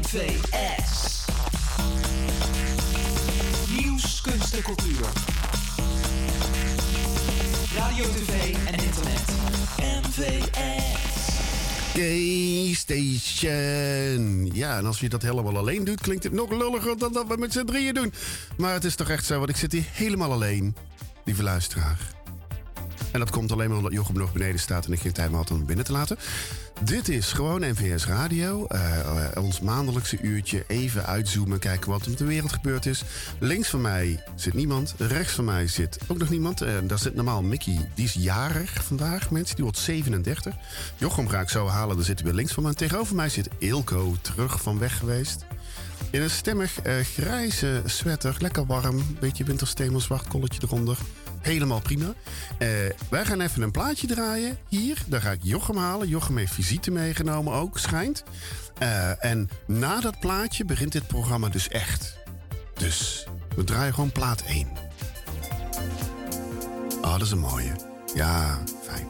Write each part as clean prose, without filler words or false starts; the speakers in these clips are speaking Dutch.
MVS. Nieuws, kunst en cultuur. Radio, tv en internet. MVS. K-Station. Ja, en als je dat helemaal alleen doet, klinkt het nog lulliger dan dat we met z'n drieën doen. Maar het is toch echt zo, want ik zit hier helemaal alleen, lieve luisteraar. En dat komt alleen maar omdat Jochem nog beneden staat en ik geen tijd meer had om hem binnen te laten. Dit is gewoon NVS Radio. Ons maandelijkse uurtje even uitzoomen, kijken wat er met de wereld gebeurd is. Links van mij zit niemand. Rechts van mij zit ook nog niemand. Daar zit normaal Mickey, die is jarig vandaag, mensen. Die wordt 37. Jochem ga ik zo halen, daar zit hij weer links van mij. Tegenover mij zit Ilko, terug van weg geweest. In een stemmig grijze sweater, lekker warm. Beetje winterstemmel, zwart kolletje eronder. Helemaal prima. Wij gaan even een plaatje draaien hier. Daar ga ik Jochem halen. Jochem heeft visite meegenomen ook, schijnt. En na dat plaatje begint dit programma dus echt. Dus we draaien gewoon plaat 1. Oh, dat is een mooie. Ja, fijn.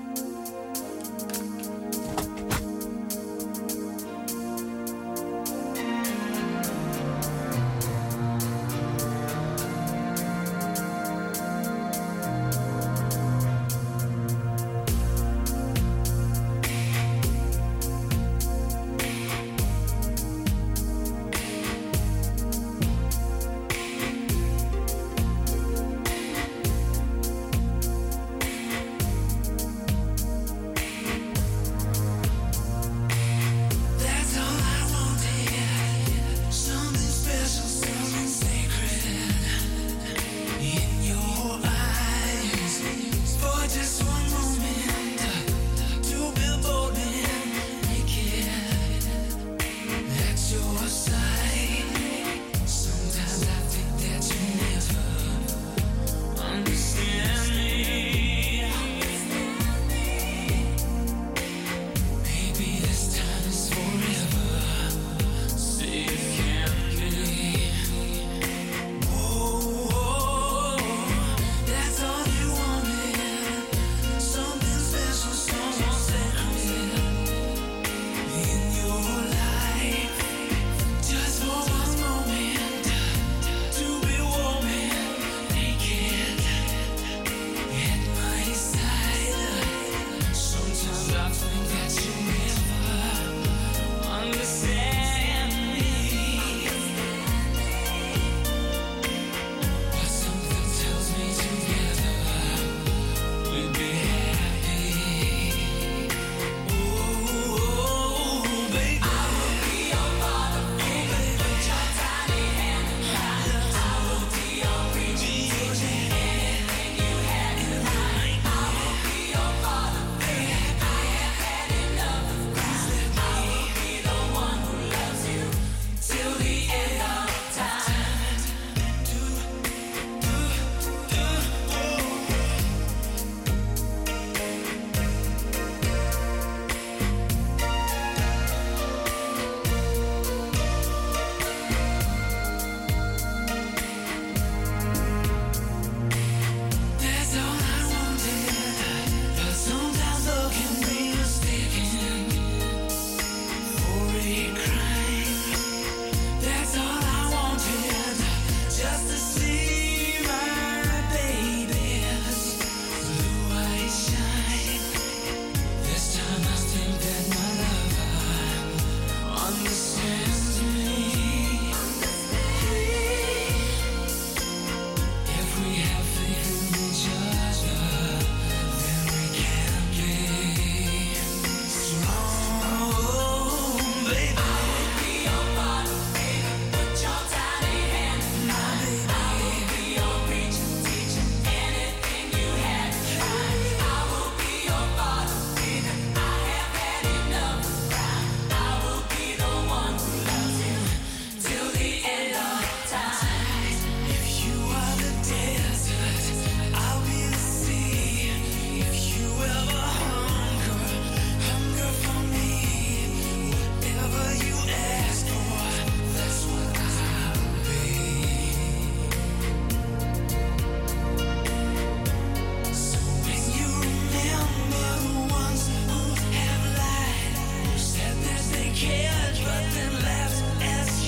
But then left as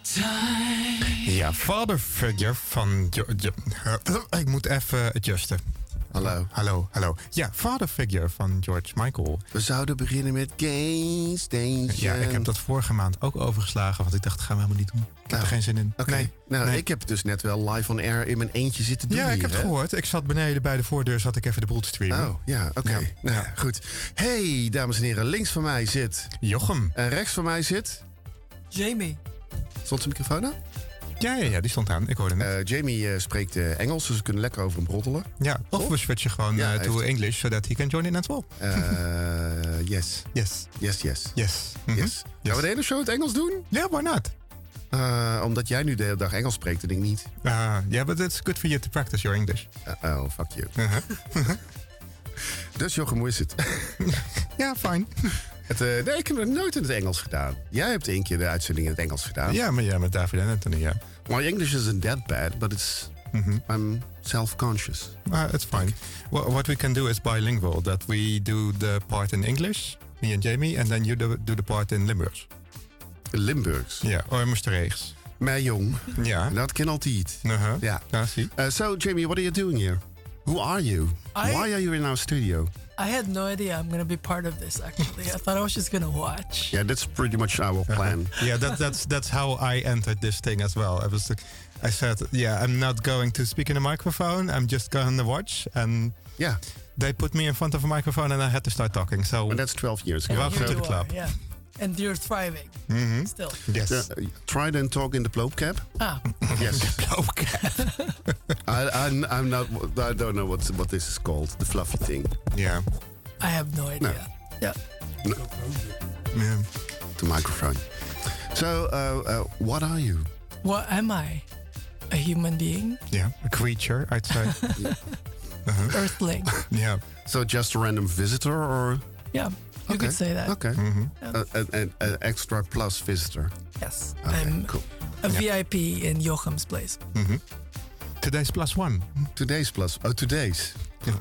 time. Ja, father figure van... ik moet even adjusten. Hallo. Hallo. Ja, father figure van George Michael. We zouden beginnen met Gay Station. Ja, ik heb dat vorige maand ook overgeslagen, want ik dacht, dat gaan we helemaal niet doen. Ik heb er geen zin in. Oké. Nee. Ik heb dus net wel live on air in mijn eentje zitten doen. Ja, ik hier, heb het hè? gehoord. Ik zat beneden bij de voordeur, zat ik even de boel te streamen. Oh, ja, oké. Ja. Nou, Ja. goed. Hey, dames en heren. Links van mij zit... Jochem. En rechts van mij zit... Jamie. Stond zijn microfoon aan? Ja, die stond aan. Ik hoorde het. Jamie spreekt Engels, dus we kunnen lekker over hem broddelen. Ja, of we switchen gewoon Ja, to heeft- English, so that he can join in as well. Yes. Yes. Yes. Mhm. Yes. Gaan we de hele show in het Engels doen? Yeah, why not? Omdat jij nu de hele dag Engels spreekt en ik niet. Yeah, but it's good for you to practice your English. Oh, fuck you. Uh-huh. Dus Jochem, hoe is het? Ja, fine. Nee, ik heb het nooit in het Engels gedaan. Jij hebt 1 keer de uitzending in het Engels gedaan. Ja, maar met David en Anthony, ja. My English isn't that bad, but it's... I'm self-conscious. It's fine. What we can do is bilingual. That we do the part in English, me and Jamie, and then you do the part in Limburgs. Limburgs. Ja, or Maastrichts. Mij jong. Ja. Dat kan altijd. Uh-huh. Ja. Ja, zie. So, Jamie, what are you doing here? Who are you? Why are you in our studio? I had no idea I'm going to be part of this, actually. I thought I was just going to watch. Yeah, that's pretty much our plan. Yeah, that's how I entered this thing as well. I said, I'm not going to speak in a microphone. I'm just going to watch. And Yeah, they put me in front of a microphone and I had to start talking. So and that's 12 years ago. And Welcome here to the you are, club. Yeah. And you're thriving Mhm. still. yes. Try and talk in the Ploop Cap. Ah, Yes. Okay. I'm not. I don't know what this is called. The fluffy thing. Yeah. I have no idea. Yeah. Yeah. The microphone. So, what are you? What am I? A human being? Yeah. A creature, I'd say. Earthling? Yeah. So just a random visitor, or Yeah, you could say that. Okay. An extra plus visitor. Yes. Okay, I'm cool. a VIP in Jochem's place. Today's +1. Today's plus. Oh, today's.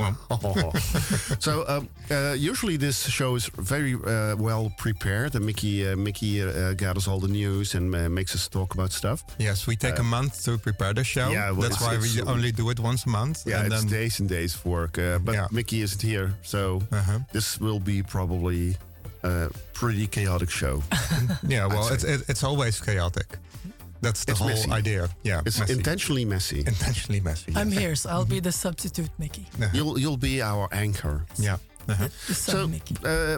So usually this show is very well prepared, and Mickey gathers all the news and makes us talk about stuff. Yes, we take a month to prepare the show. Yeah, well, that's why we only do it once a month. Yeah, and it's then, days and days of work. But Yeah. Mickey isn't here, so this will be probably a pretty chaotic show. yeah, well, I'd it's always chaotic. That's the It's whole messy. idea. Yeah, It's messy. intentionally messy. Intentionally messy. I'm yes. here, so I'll be the substitute Mickey. You'll be our anchor. Yeah. The sub So, Mickey.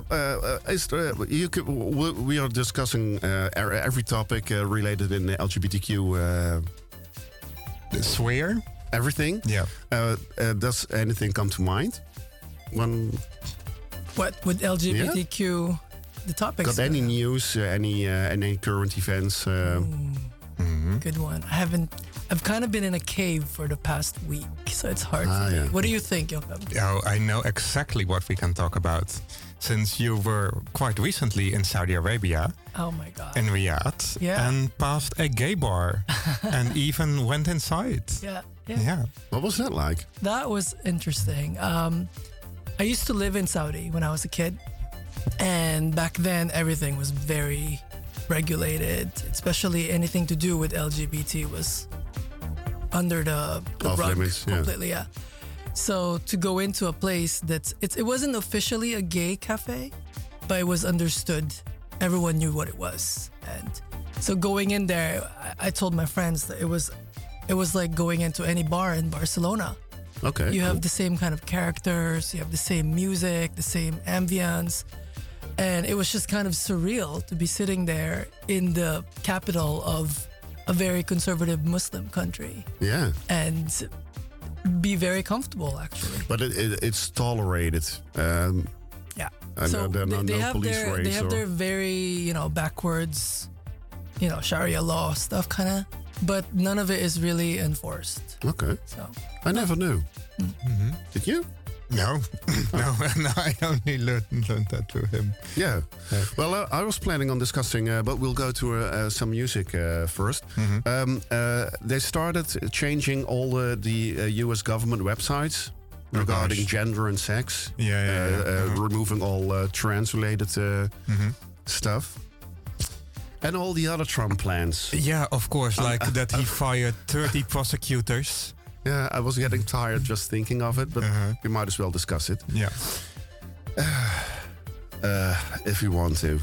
we are discussing every topic related in the LGBTQ Swear? everything. Yeah. Does anything come to mind? One What would LGBTQ the topics? got any news? Any current events? Good one. I've kind of been in a cave for the past week, so it's hard for me. yeah. What do you think, Jochem? Oh, I know exactly what we can talk about. Since you were quite recently in Saudi Arabia, Oh my God. in Riyadh, Yeah. and passed a gay bar and even went inside. Yeah. Yeah. What was that like? That was interesting. I used to live in Saudi when I was a kid, and back then everything was very regulated, especially anything to do with LGBT was under the Off rug limits, yeah. completely. Yeah. So to go into a place it wasn't officially a gay cafe, but it was understood. Everyone knew what it was, and so going in there, I told my friends that it was like going into any bar in Barcelona. Okay. You cool. have the same kind of characters, you have the same music, the same ambience. And it was just kind of surreal to be sitting there in the capital of a very conservative Muslim country Yeah, and be very comfortable, actually. but it's tolerated. Yeah. And there are no police they raids have or- their very, backwards, Sharia law stuff kind of, but none of it is really enforced. Okay, So I never knew. Did you? No, no, I only learned that through him. Yeah. Well, I was planning on discussing, but we'll go to some music first. They started changing all the U.S. government websites regarding gosh. gender and sex. Yeah. Removing all trans-related stuff. And all the other Trump plans. Yeah, of course. Like that he fired 30 prosecutors. Yeah, I was getting tired just thinking of it, but we might as well discuss it. Yeah. If you want to.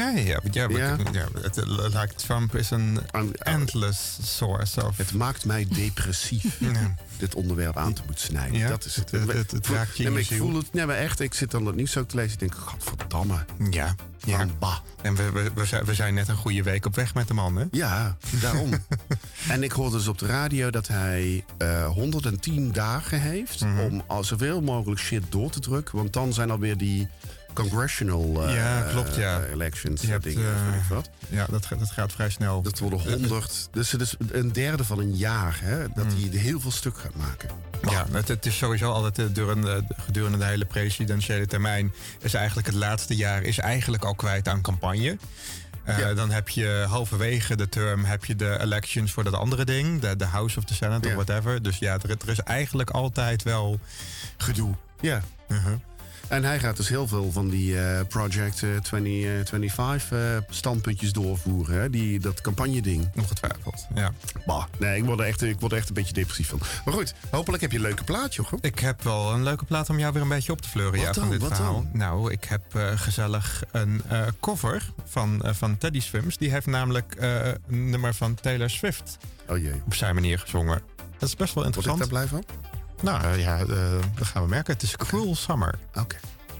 Like Trump is an endless source of... Het maakt mij depressief, dit onderwerp aan te moeten snijden. Ja, Dat is het. Het raakt je in je ik ziel. voel het, nee, maar echt, ik zit dan het nieuws ook te lezen. Ik denk, godverdamme. Ja. Bah. En we zijn net een goede week op weg met de man, hè? Ja, daarom. En ik hoorde dus op de radio dat hij 110 dagen heeft... om al zoveel mogelijk shit door te drukken. Want dan zijn alweer die congressional elections. Je hebt, dingen, wat. Ja, dat gaat vrij snel. Dat worden 100. Dus het is een derde van een jaar, hè, dat hij heel veel stuk gaat maken. Ja, het is sowieso altijd gedurende de hele presidentiële termijn... is eigenlijk het laatste jaar is eigenlijk al kwijt aan campagne. Dan heb je halverwege de term heb je de elections voor dat andere ding. De House of the Senate of whatever. Dus ja, er is eigenlijk altijd wel gedoe. Ja. En hij gaat dus heel veel van die Project 2025 standpuntjes doorvoeren. Hè? Dat campagne-ding. Ongetwijfeld, ja. Bah, nee, ik word er echt een beetje depressief van. Maar goed, hopelijk heb je een leuke plaat, Jochem. Ik heb wel een leuke plaat om jou weer een beetje op te fleuren van dit verhaal. Dan? Nou, ik heb gezellig een cover van Teddy Swims. Die heeft namelijk een nummer van Taylor Swift op zijn manier gezongen. Dat is best wel interessant. Word ik daar blij van? Nou ja, dat gaan we merken. Het is Cruel Summer. Oké.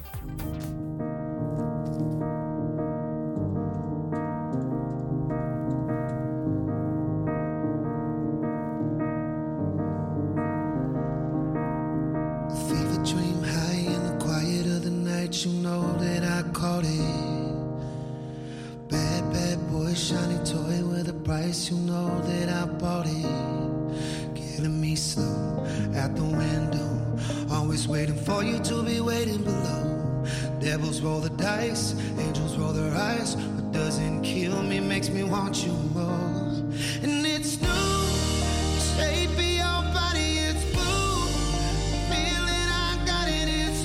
Fever dream high in the quiet of the night. You know that I caught it. Bad, bad boy, shiny toy with a price. You know that I bought it. Killing me slow at the window, always waiting for you to be waiting below. Devils roll the dice, angels roll their eyes. What doesn't kill me makes me want you more. And it's new, shape of your body, it's blue. Feeling I got it, it's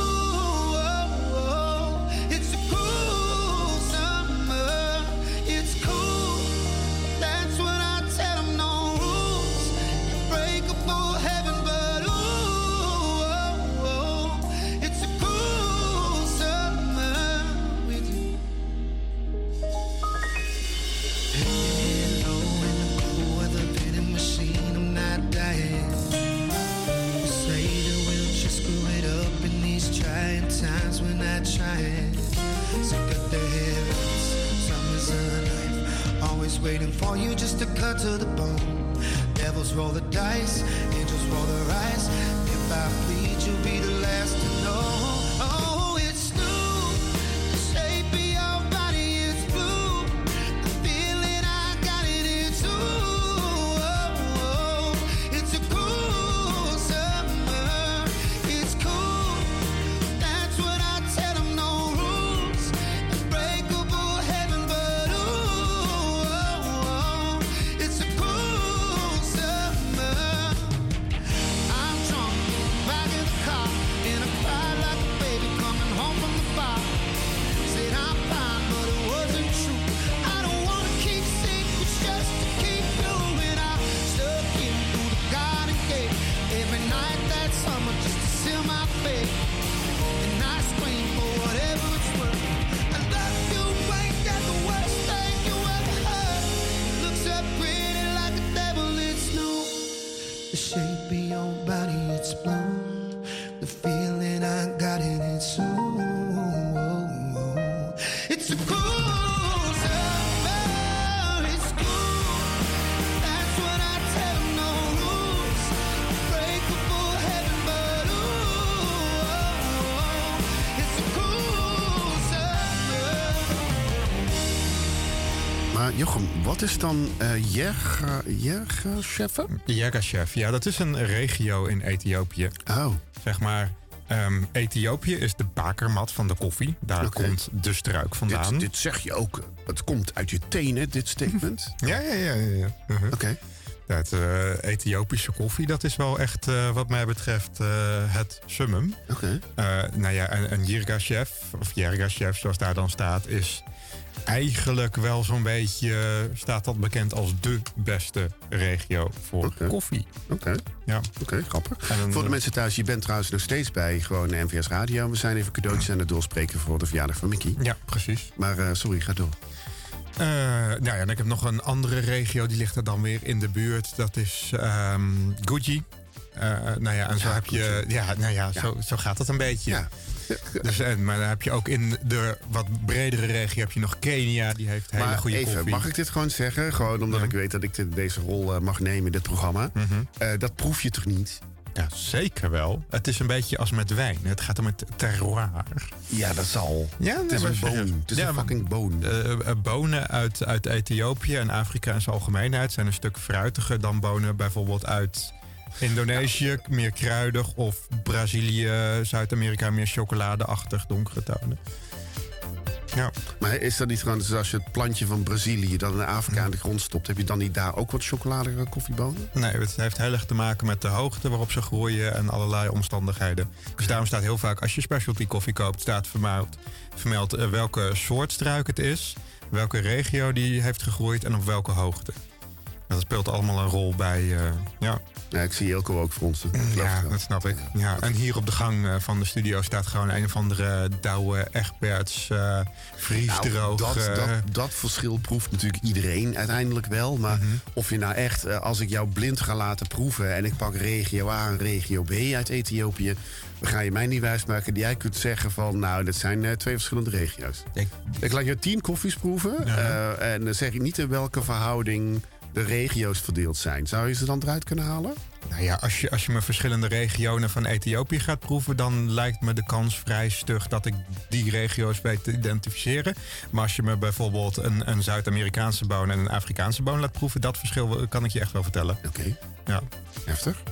it's a cool summer, it's cool. That's what I tell 'em, no rules. Breakable heaven, but it's a cool summer with you. Hanging low in the cool of the vending machine, I'm not dying. You say that we'll just screw it up in these trying times, we're not trying. Sick of the heavens, summer's a knife, always waiting for you just to cut to the bone. Devils roll the dice, angels roll their eyes. If I bleed, you'll be the last to know. Oh, it's new, the shape of your body, it's blue. The feeling I got it, it's it's a cool summer, it's cool. That's what I tell 'em, no rules. Unbreakable heaven, but it's a cool summer. I'm drunk, back in the car, and I cried like a baby coming home from the bar. Said I'm fine, but it wasn't true. I don't wanna keep secrets just to keep doing. I stuck in through the garden gate every night that summer just to seal my fate. And I scream for whatever it's worth. I love you, ain't that the worst thing you ever heard? Looks up pretty like a devil, it's new. The shape of your body, it's blue. The feeling I got it, it's it's a cool summer, it's cool. That's what I tell 'em, no rules. Breakable heaven, but it's a cool summer. Maar Jochem, wat is dan Yergashefa? Yergashev, ja, dat is een regio in Ethiopië. Oh, Zeg maar, Ethiopië is de bakermat van de koffie. Daar komt de struik vandaan. dit zeg je ook. Het komt uit je tenen, dit statement. Ja. Oké. Dat Ethiopische koffie, dat is wel echt wat mij betreft het summum. Oké. Nou ja, een Yergashev, of Yergashev zoals daar dan staat, is eigenlijk wel zo'n beetje staat dat bekend als de beste regio voor koffie. Oké, Ja. grappig. En dan, Voor de mensen thuis, je bent trouwens nog steeds bij gewoon NVS Radio. We zijn even cadeautjes aan het doorspreken voor de verjaardag van Mickey. Ja, precies. Maar sorry, ga door. Nou ja, en ik heb nog een andere regio, die ligt er dan weer in de buurt. Dat is Guji. Nou ja, en zo heb je... Ja, nou ja, zo gaat het een beetje. Ja. Dus, maar dan heb je ook in de wat bredere regio heb je nog Kenia. Die heeft hele goede even, koffie. mag ik dit gewoon zeggen? Gewoon omdat ik weet dat ik deze rol mag nemen in dit programma. Dat proef je toch niet? Ja, zeker wel. Het is een beetje als met wijn. Het gaat om het terroir. Ja, dat zal. Ja, Het is een boon. Het is een fucking boon. Bonen uit Ethiopië en Afrika in zijn algemeenheid zijn een stuk fruitiger dan bonen bijvoorbeeld uit Indonesië, meer kruidig, of Brazilië, Zuid-Amerika, meer chocoladeachtig, donkere tonen. Ja. Maar is dat niet gewoon, dus als je het plantje van Brazilië dan in Afrika aan de grond stopt, heb je dan niet daar ook wat chocoladige koffiebonen? Nee, het heeft heel erg te maken met de hoogte waarop ze groeien en allerlei omstandigheden. Dus daarom staat heel vaak, als je specialty koffie koopt, staat vermeld welke soort struik het is, welke regio die heeft gegroeid en op welke hoogte. Dat speelt allemaal een rol bij, Ja, ik zie Jelko ook fronsen. Ja, dat snap ik. Ja, en hier op de gang van de studio staat gewoon een of andere Douwe Egberts vriesdroog. Dat verschil proeft natuurlijk iedereen uiteindelijk wel. Maar of je nou echt, als ik jou blind ga laten proeven en ik pak regio A en regio B uit Ethiopië, dan ga je mij niet wijsmaken dat jij kunt zeggen van, nou, dat zijn twee verschillende regio's. Ik laat je 10 koffies proeven en dan zeg ik niet in welke verhouding de regio's verdeeld zijn. Zou je ze dan eruit kunnen halen? Nou ja, als je me verschillende regionen van Ethiopië gaat proeven, dan lijkt me de kans vrij stug dat ik die regio's weet te identificeren. Maar als je me bijvoorbeeld een Zuid-Amerikaanse boon en een Afrikaanse boon laat proeven, dat verschil kan ik je echt wel vertellen. Oké. Ja. Heftig.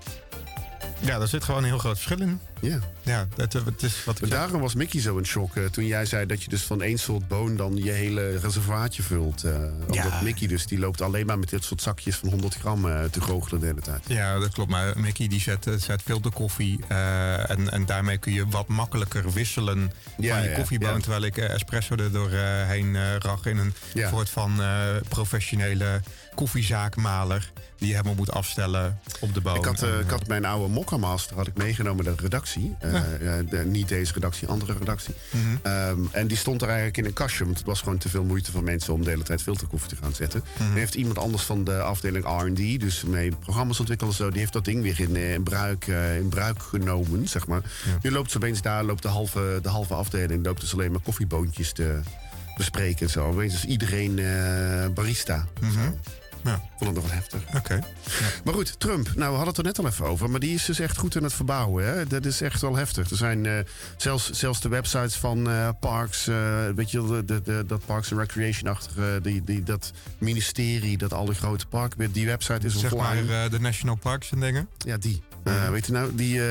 Ja, daar zit gewoon een heel groot verschil in. Ja. Ja, het is wat ik zeg. Daarom was Mickey zo in shock toen jij zei dat je dus van één soort boon dan je hele reservaatje vult. Omdat Mickey dus, die loopt alleen maar met dit soort zakjes van 100 gram te goochelen de hele tijd. Ja, dat klopt. Maar Mickey die zet filterkoffie en daarmee kun je wat makkelijker wisselen van je koffieboon. Terwijl ik espresso er doorheen rag in een soort van professionele koffiezaakmaler die je helemaal moet afstellen op de boon. Ik had mijn oude Mokka Master had ik meegenomen naar de redactie. Niet deze redactie, andere redactie. En die stond er eigenlijk in een kastje, want het was gewoon te veel moeite van mensen om de hele tijd filterkoffie te gaan zetten. En heeft iemand anders van de afdeling R&D, dus mee programma's ontwikkelen zo, die heeft dat ding weer in bruik genomen, zeg maar. Nu loopt ze opeens daar, loopt de halve afdeling, loopt dus alleen maar koffieboontjes te bespreken en zo. Opeens is iedereen barista. Ja. Vond het nog wel heftig. Oké. Ja. Maar goed, Trump. Nou, we hadden het er net al even over. Maar die is dus echt goed aan het verbouwen. Hè? Dat is echt wel heftig. Er zijn zelfs de websites van Parks. Weet je, dat Parks and Recreation-achtige. Dat ministerie, dat al die grote parken. Die website is zeg offline. Maar de National Parks en dingen? Ja, die. Weet je nou, die...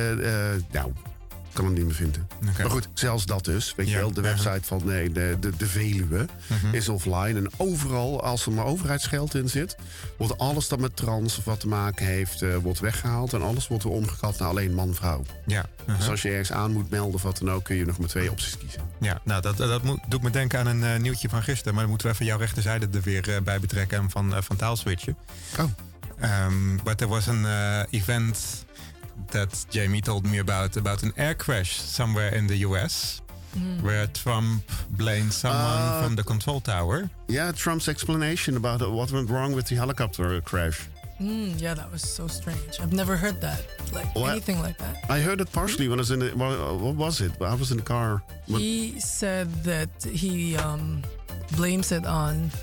kan hem niet meer vinden. Okay. Maar goed, zelfs dat dus. Weet je wel, de website van de Veluwe is offline. En overal, als er maar overheidsgeld in zit, wordt alles dat met trans of wat te maken heeft, wordt weggehaald. En alles wordt er omgekat naar alleen man-vrouw. Ja. Dus als je ergens aan moet melden of wat dan ook, kun je nog maar 2 opties kiezen. Ja, nou, dat doet me denken aan een nieuwtje van gisteren. Maar dan moeten we even jouw rechterzijde er weer bij betrekken en van taalswitchen. Oh. But there was an event that Jamie told me about an air crash somewhere in the US, where Trump blamed someone from the control tower. Yeah, Trump's explanation about what went wrong with the helicopter crash. Yeah, that was so strange. I've never heard that, anything like that. I heard it partially when I was in the... What was it? I was in the car. He said that he blames it on...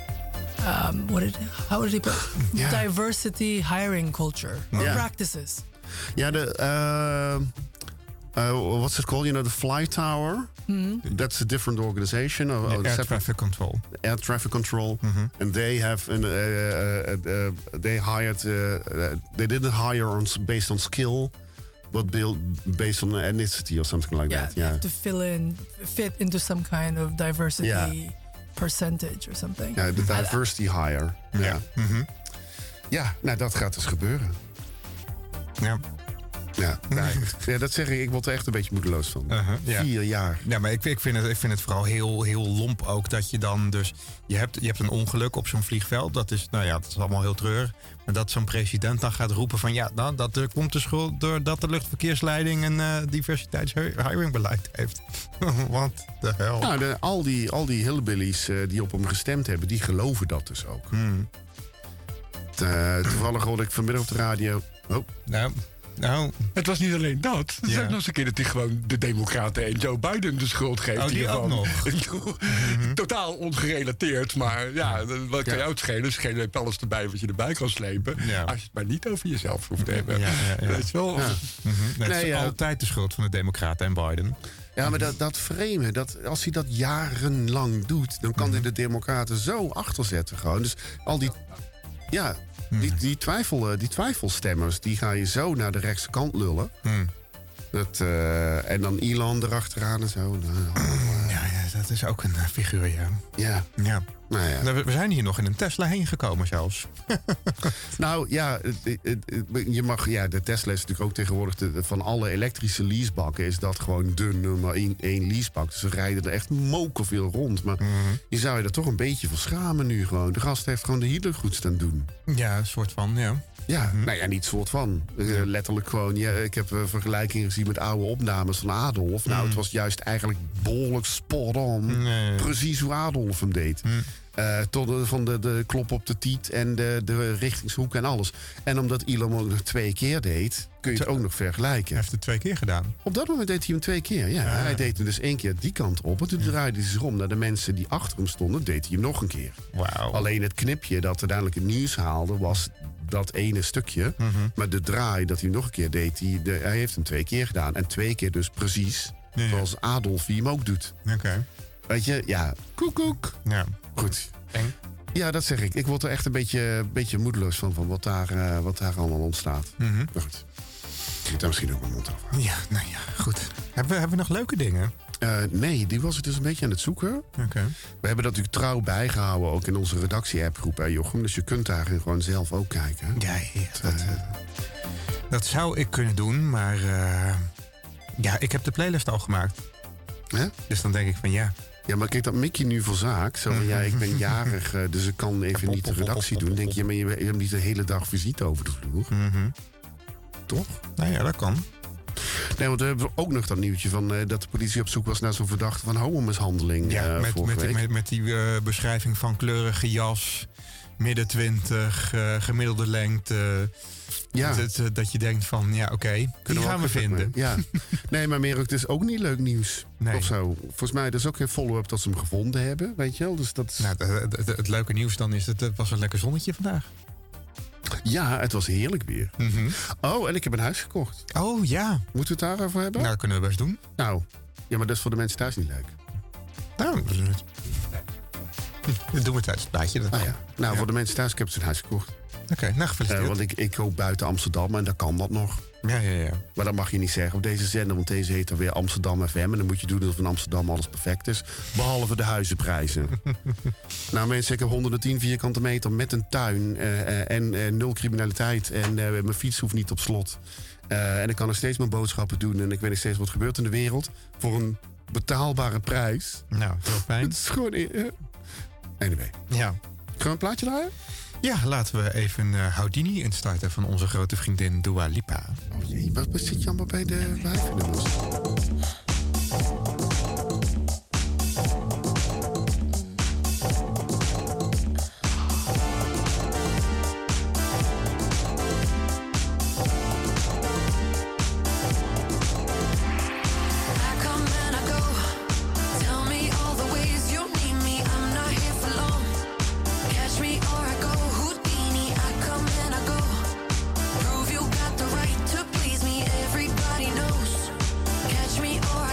how did he put diversity hiring culture or practices? Yeah, what's it called? You know, the Fly Tower. That's a different organization. Air traffic control. Air traffic control, and they have they hired. They didn't hire based on skill, but based on ethnicity or something like that. Yeah, to fit into some kind of diversity percentage or something. Yeah, the diversity hire. Ja. Ja, nou dat gaat dus gebeuren. Ja. Ja, dat zeg ik. Ik word er echt een beetje moedeloos van. Ja. 4 jaar. Ja, maar ik vind het vooral heel lomp ook dat je dan dus... Je hebt een ongeluk op zo'n vliegveld. Dat is allemaal heel treurig. Maar dat zo'n president dan gaat roepen van... dat komt de schuld doordat de luchtverkeersleiding een diversiteits-hiringbeleid heeft. Wat de hel. Nou, al die hillbillies die op hem gestemd hebben... die geloven dat dus ook. Toevallig hoorde ik vanmiddag op de radio... Nou, het was niet alleen dat. Het is ook nog eens een keer dat hij gewoon de Democraten en Joe Biden de schuld geeft. Oh, die ook nog. Totaal ongerelateerd, maar wat kan jou het schelen? Schelen heeft alles erbij wat je erbij kan slepen. Ja. Als je het maar niet over jezelf hoeft te hebben. Dat is wel... Het is altijd de schuld van de Democraten en Biden. Ja, maar dat framen, als hij dat jarenlang doet... dan kan hij de Democraten zo achterzetten gewoon. Dus al die... Ja, die twijfelstemmers, die ga je zo naar de rechtse kant lullen. En dan Elon erachteraan en zo. Dat is ook een figuur, ja. Ja. Nou ja. We zijn hier nog in een Tesla heen gekomen zelfs. Nou ja, je mag, de Tesla is natuurlijk ook tegenwoordig... van alle elektrische leasebakken is dat gewoon de nummer 1 leasebak. Dus ze rijden er echt mokerveel rond. Maar je zou je er toch een beetje voor schamen nu gewoon. De gast heeft gewoon de Hitler goed staan doen. Ja, een soort van, ja. Ja, niet soort van. Letterlijk gewoon, ik heb vergelijkingen gezien met oude opnames van Adolf. Nou, het was juist eigenlijk behoorlijk spot on. Precies hoe Adolf hem deed. Tot van de klop op de tiet en de richtingshoek en alles. En omdat Elon ook nog 2 keer deed, kun je het ook nog vergelijken. Hij heeft het 2 keer gedaan. Op dat moment deed hij hem 2 keer, ja. Hij deed hem dus 1 keer die kant op. En toen draaide hij zich om naar de mensen die achter hem stonden, deed hij hem nog een keer. Wow. Alleen het knipje dat uiteindelijk het nieuws haalde, was dat ene stukje. Maar de draai dat hij nog een keer deed, hij heeft hem 2 keer gedaan. En 2 keer dus precies zoals Adolf hem ook doet. Oké. Weet je, koekoek. Ja. Goed. Eng. Ja, dat zeg ik. Ik word er echt een beetje moedeloos van wat daar allemaal ontstaat. Maar goed. Ik moet daar misschien ook mijn mond af. Ja, goed. Hebben we nog leuke dingen? Nee, die was ik dus een beetje aan het zoeken. Okay. We hebben dat natuurlijk trouw bijgehouden, ook in onze redactie-appgroep, Jochem. Dus je kunt daar gewoon zelf ook kijken. Ja, dat zou ik kunnen doen, maar ik heb de playlist al gemaakt. Dus dan denk ik van ja. Ja, maar kijk, dat Mickey nu voor zaak. Zo van, ik ben jarig, dus ik kan even niet de redactie doen. Denk je, maar je hebt niet de hele dag visite over de vloer. Toch? Nou ja, dat kan. Nee, want we hebben ook nog dat nieuwtje van dat de politie op zoek was naar zo'n verdachte van homomishandeling. Ja, met die beschrijving van kleurige jas, midden 20, gemiddelde lengte. Ja. Dat je denkt van, die gaan we vinden. Ja. Nee, maar meer ook, het is ook niet leuk nieuws. Nee. Of zo. Volgens mij, er is ook geen follow-up dat ze hem gevonden hebben, weet je wel. Dus dat is... het leuke nieuws dan is, het was een lekker zonnetje vandaag. Ja, het was heerlijk weer. Oh, en ik heb een huis gekocht. Oh, ja. Moeten we het daarover hebben? Nou, dat kunnen we best doen. Nou, ja, maar dat is voor de mensen thuis niet leuk. Nou, dat doen we tijdens het plaatje. Nou, voor de mensen thuis, ik heb dus een huis gekocht. Oké, nou gefeliciteerd. Want ik koop buiten Amsterdam en dan kan dat nog. Ja. Maar dat mag je niet zeggen op deze zender, want deze heet dan weer Amsterdam FM. En dan moet je doen alsof in Amsterdam alles perfect is. Behalve de huizenprijzen. Nou mensen, ik heb 110 vierkante meter met een tuin en 0 criminaliteit. En mijn fiets hoeft niet op slot. En ik kan nog steeds mijn boodschappen doen. En ik weet nog steeds wat gebeurt in de wereld. Voor een betaalbare prijs. Nou, heel fijn. Het is gewoon... Anyway. Ja. Gaan we een plaatje draaien? Ja, laten we even Houdini instarten van onze grote vriendin Dua Lipa. Oh jee, wat zit je allemaal bij de wijvennummers? Prove you got the right to please me. Everybody knows. Catch me or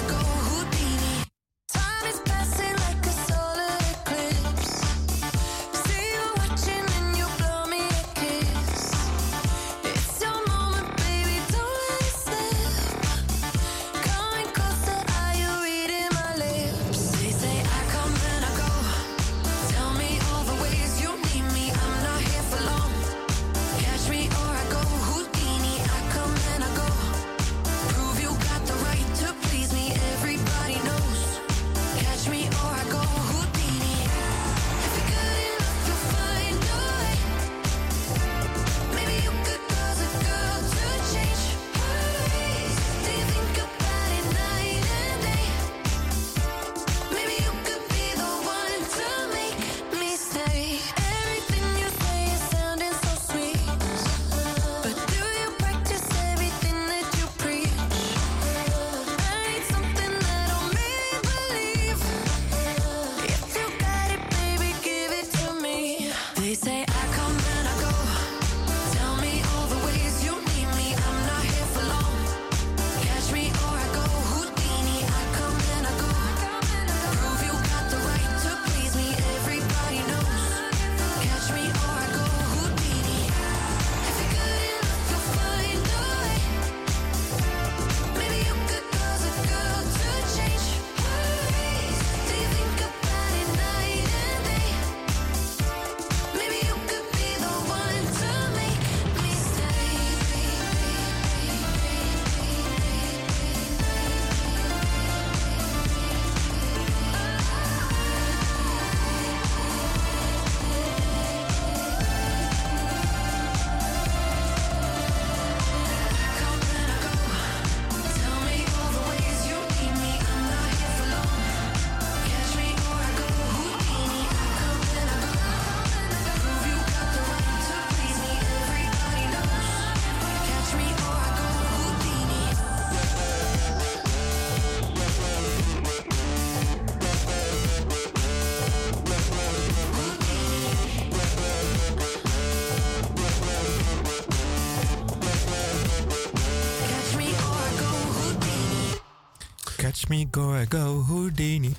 Watch me go, Houdini.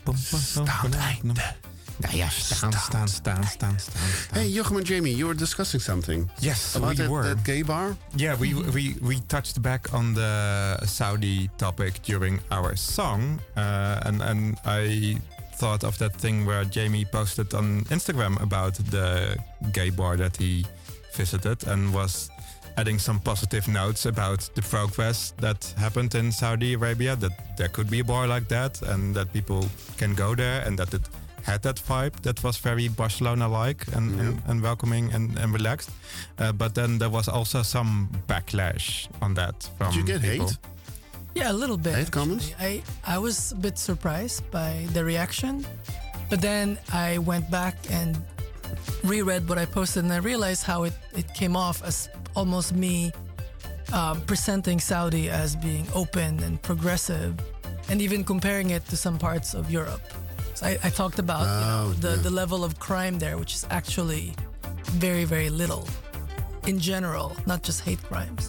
Nou ja, staan. Hey, Jochem and Jamie, you were discussing something. Yes, about we were. That gay bar? Yeah, we touched back on the Saudi topic during our song. And I thought of that thing where Jamie posted on Instagram about the gay bar that he visited and was adding some positive notes about the progress that happened in Saudi Arabia, that there could be a bar like that and that people can go there and that it had that vibe that was very Barcelona-like and welcoming and relaxed. But then there was also some backlash on that from Did you get people. hate? Yeah, a little bit. Hate comments? I was a bit surprised by the reaction, but then I went back and reread what I posted and I realized how it came off as almost me presenting Saudi as being open and progressive and even comparing it to some parts of Europe. So I talked about the level of crime there, which is actually very, very little in general, not just hate crimes.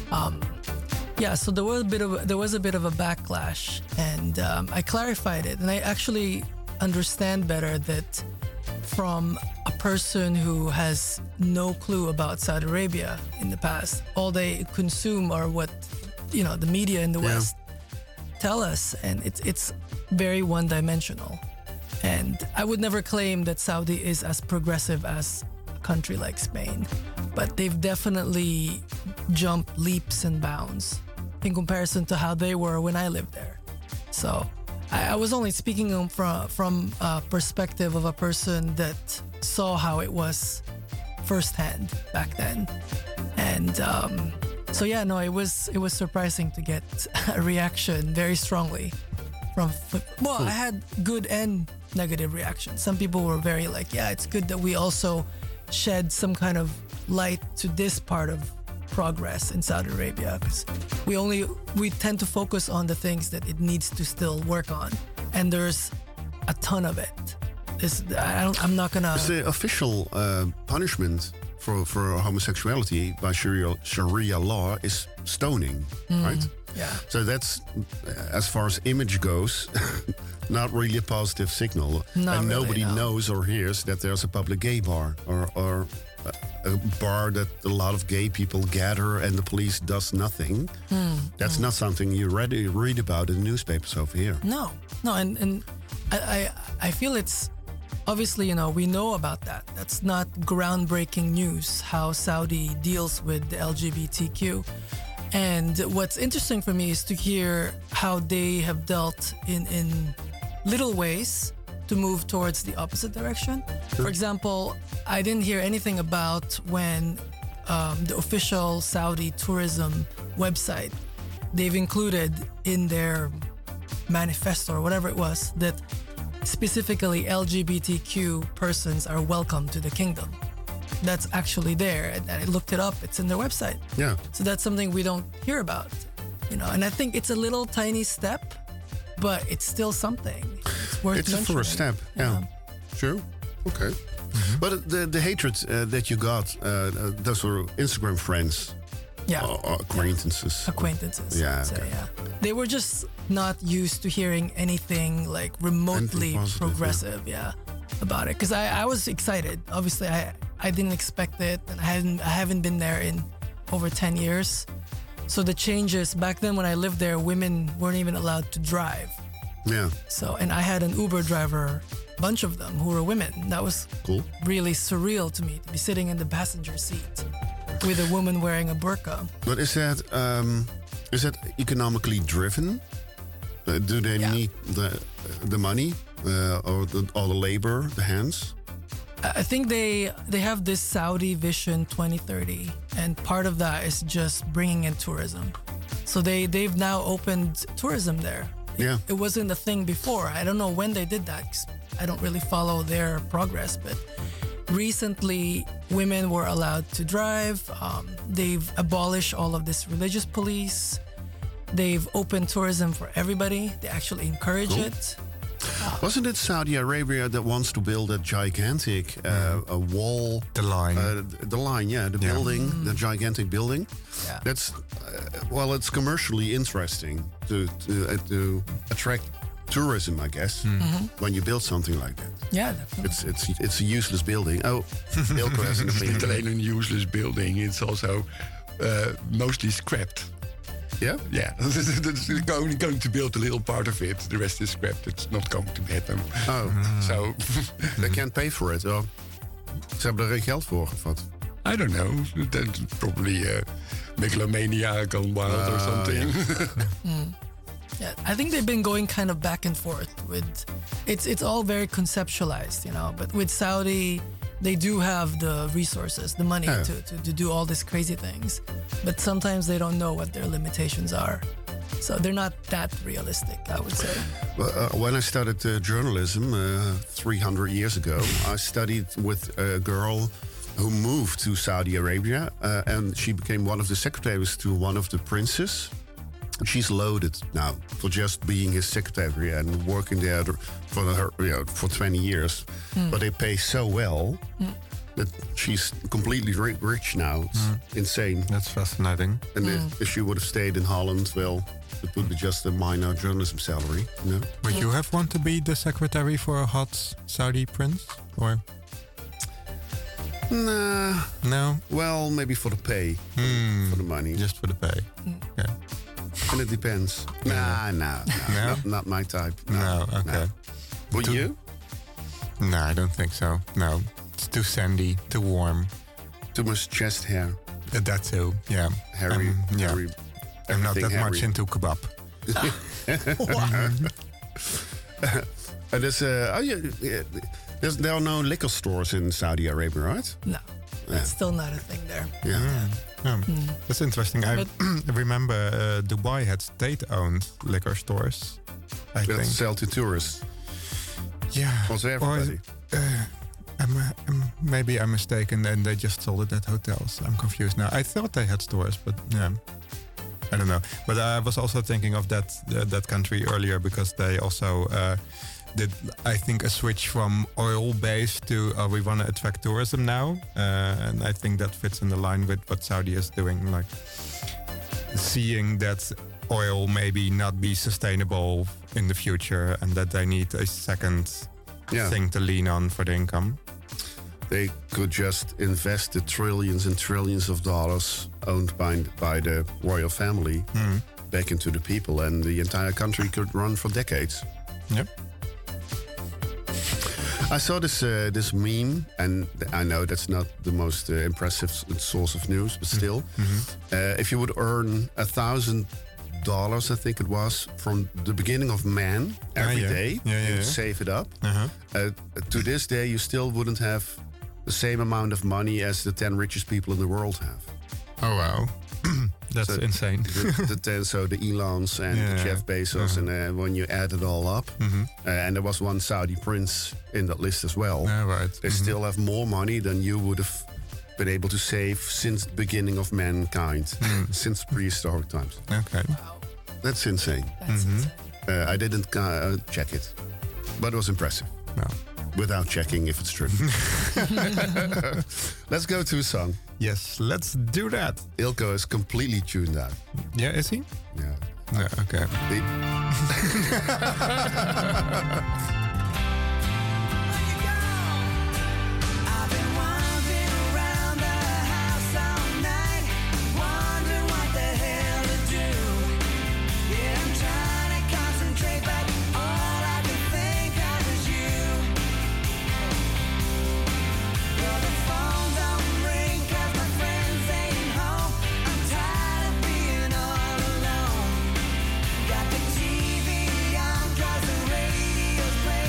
So there was a bit of a backlash, and I clarified it, and I actually understand better that from a person who has no clue about Saudi Arabia in the past, all they consume are what the media in the West tell us, and it's very one-dimensional. And I would never claim that Saudi is as progressive as a country like Spain, but they've definitely jumped leaps and bounds in comparison to how they were when I lived there. So I was only speaking from a perspective of a person that saw how it was firsthand back then. And it was surprising to get a reaction very strongly from. I had good and negative reactions. Some people were very like, yeah, it's good that we also shed some kind of light to this part of progress in Saudi Arabia, because we tend to focus on the things that it needs to still work on, and there's a ton of it. I'm not gonna. It's the official punishment for homosexuality by Sharia law is stoning, right? Yeah. So that's, as far as image goes, not really a positive signal. Nobody knows or hears that there's a public gay bar or a bar that a lot of gay people gather and the police does nothing. That's not something you read about in the newspapers over here. No, and I feel it's obviously, we know about that. That's not groundbreaking news, how Saudi deals with the LGBTQ. And what's interesting for me is to hear how they have dealt in little ways to move towards the opposite direction. For example, I didn't hear anything about when the official Saudi tourism website, they've included in their manifesto or whatever it was that specifically LGBTQ persons are welcome to the kingdom. That's actually there, and I looked it up. It's in their website. Yeah. So that's something we don't hear about, And I think it's a little tiny step, but it's still something. It's worth It's a first step. Yeah. Sure. Okay. Mm-hmm. But the hatred that you got, those were Instagram friends. Yeah. Or acquaintances. Acquaintances. Yeah, So, okay. They were just not used to hearing anything like remotely Anything positive, progressive. About it, because I was excited. Obviously, I didn't expect it, and I haven't been there in over 10 years. So the changes back then when I lived there, women weren't even allowed to drive. Yeah. So, and I had an Uber driver, bunch of them who were women. That was Cool. really surreal to me to be sitting in the passenger seat with a woman wearing a burqa. But is that economically driven? Do they need the money or all the labor, the hands? I think they have this Saudi Vision 2030, and part of that is just bringing in tourism. So they've now opened tourism there. Yeah. It wasn't a thing before. I don't know when they did that, 'cause I don't really follow their progress, but recently women were allowed to drive. They've abolished all of this religious police. They've opened tourism for everybody. They actually encourage it. Wasn't it Saudi Arabia that wants to build a gigantic a wall? The line. The line, the building, the gigantic building. Yeah. That's Well, it's commercially interesting to attract tourism, I guess, when you build something like that. Yeah, definitely. It's a useless building. Oh, Ilko has an It's not opinion. alleen een useless building, it's also mostly scrapped. Yeah? Yeah, they're only going to build a little part of it. The rest is scrapped. It's not going to happen. Oh, So, they can't pay for it. Oh, ze hebben er geen geld voor gevat. I don't know. That's probably megalomania gone wild or something. Yeah, I think they've been going kind of back and forth with. It's all very conceptualized, you know. But with Saudi, they do have the resources, the money to do all these crazy things. But sometimes they don't know what their limitations are, so they're not that realistic, I would say. Well, when I started journalism 300 years ago, I studied with a girl who moved to Saudi Arabia, and she became one of the secretaries to one of the princes. She's loaded now for just being his secretary and working there for 20 years. But they pay so well that she's completely rich now. It's insane. That's fascinating. And if she would have stayed in Holland, well, it would be just a minor journalism salary. You know? Would you have want to be the secretary for a hot Saudi prince? Or Nah. no? Well, maybe for the pay, for the money. Just for the pay. Okay. And it depends. Nah, No? not my type. No, okay. Would you? No, I don't think so. No. It's too sandy, too warm. Too much chest hair. That too, yeah. Harry. Yeah. Harry. I'm not that everything much Harry. into kebab. And there are no liquor stores in Saudi Arabia, right? No, that's still not a thing there. Yeah. That's interesting. I remember Dubai had state-owned liquor stores, I That think. sell to tourists. Yeah. Also everybody. Maybe I'm mistaken and they just sold it at hotels. I'm confused now. I thought they had stores, but yeah. I don't know. But I was also thinking of that country earlier because they also did, I think, a switch from oil-based to we want to attract tourism now. And I think that fits in the line with what Saudi is doing, like seeing that oil maybe not be sustainable in the future and that they need a second thing to lean on for the income. They could just invest the trillions and trillions of dollars owned by the royal family back into the people, and the entire country could run for decades. Yep. I saw this meme, and I know that's not the most impressive source of news, but still, if you would earn $1,000, I think it was, from the beginning of man every day, you would save it up. To this day, you still wouldn't have the same amount of money as the 10 richest people in the world have. Oh, wow. That's insane. So the Elons and the Jeff Bezos, and when you add it all up, and there was one Saudi prince in that list as well. Right. They still have more money than you would have been able to save since the beginning of mankind, since prehistoric times. Okay. That's insane. That's insane. I didn't check it, but it was impressive. No. Without checking if it's true. Let's go to a song. Yes, let's do that. Ilko is completely tuned out. Yeah, is he? Yeah. Yeah, okay. I've been wandering around the house all night, wondering what the hell to do. Yeah, I'm trying to concentrate, but all I can think of is you. Well, the phone don't ring 'cause my friends ain't home. I'm tired of being all alone. Got the TV on 'cause the radio's playing.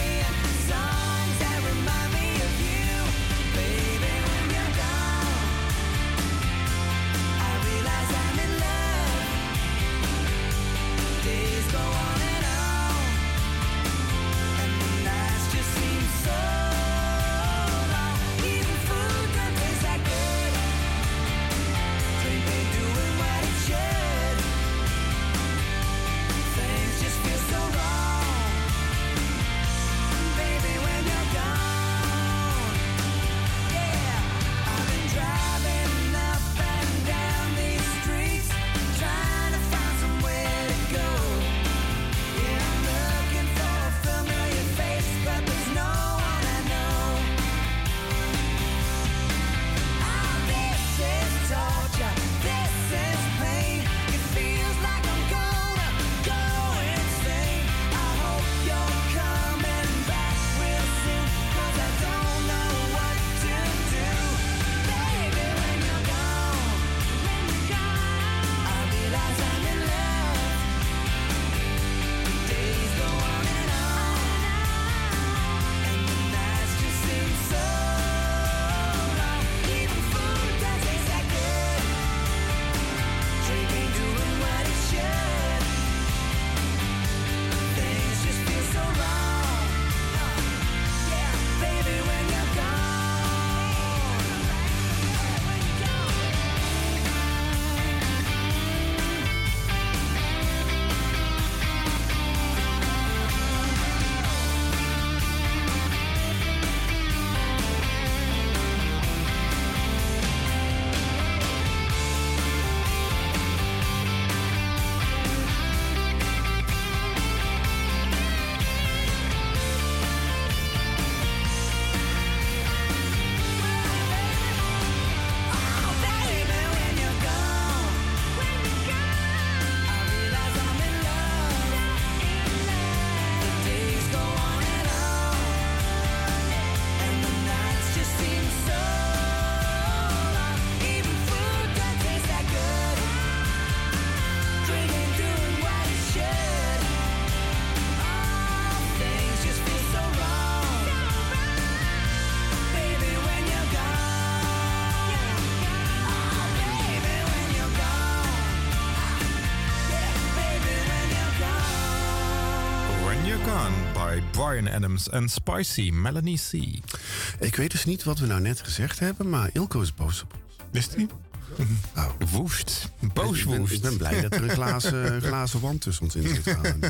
Sky, Bryan Adams en Spicy, Melanie C. Ik weet dus niet wat we nou net gezegd hebben, maar Ilko is boos op ons. Is die? Oh. Woest. Boos woest. Ik ben blij dat er een glazen wand tussen ons in zit.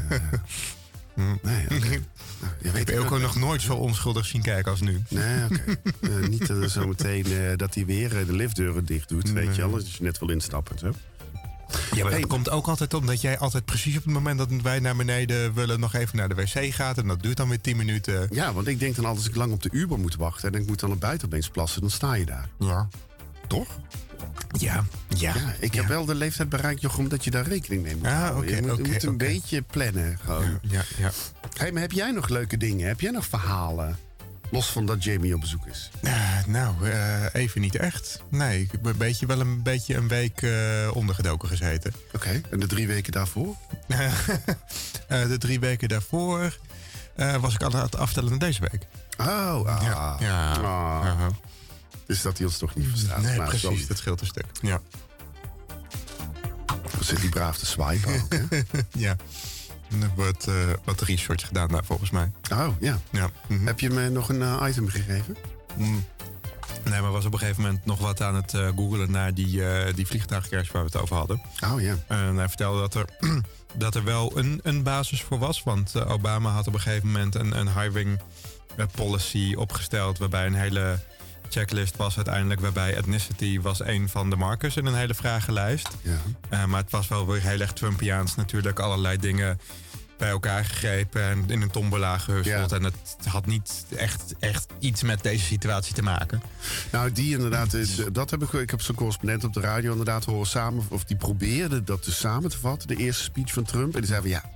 Nee, okay. Je weet Ilko nog nooit zo onschuldig zien kijken als nu. Nee, oké. Niet zo meteen dat hij weer de liftdeuren dicht doet. Weet je al, als je net wil instappen en zo. Ja, maar dat komt ook altijd omdat jij altijd precies op het moment dat wij naar beneden willen nog even naar de wc gaat. En dat duurt dan weer 10 minuten. Ja, want ik denk dan altijd als ik lang op de Uber moet wachten en ik moet dan naar buiten opeens plassen, dan sta je daar. Ja. Toch? Ja. Ik heb wel de leeftijd bereikt, Jochem, dat je daar rekening mee moet houden. Je moet een beetje plannen. Gewoon. Ja. Hey, maar heb jij nog leuke dingen? Heb jij nog verhalen? Los van dat Jamie op bezoek is. Even niet echt. Nee, ik heb wel een beetje een week ondergedoken gezeten. Oké, en de 3 weken daarvoor? De 3 weken daarvoor was ik aan het aftellen naar deze week. Dus dat hij ons toch niet verstaat. Nee, precies, dat scheelt een stuk. Ja. Dan zit hij braaf te swipen ook, hè? Ja. Er wordt wat research gedaan daar volgens mij. Oh, ja. Mm-hmm. Heb je me nog een item gegeven? Nee, maar was op een gegeven moment nog wat aan het googlen naar die vliegtuigcrash waar we het over hadden. Oh ja. En hij vertelde dat er wel een basis voor was. Want Obama had op een gegeven moment een hiring policy opgesteld waarbij een hele checklist was uiteindelijk, waarbij ethnicity was een van de markers in een hele vragenlijst. Ja. Maar het was wel weer heel erg Trumpiaans natuurlijk. Allerlei dingen bij elkaar gegrepen en in een tombola gehusteld. Ja. En het had niet echt iets met deze situatie te maken. Nou, die inderdaad, ik heb zo'n correspondent op de radio inderdaad horen samen, of die probeerde dat dus samen te vatten, de eerste speech van Trump. En die zei van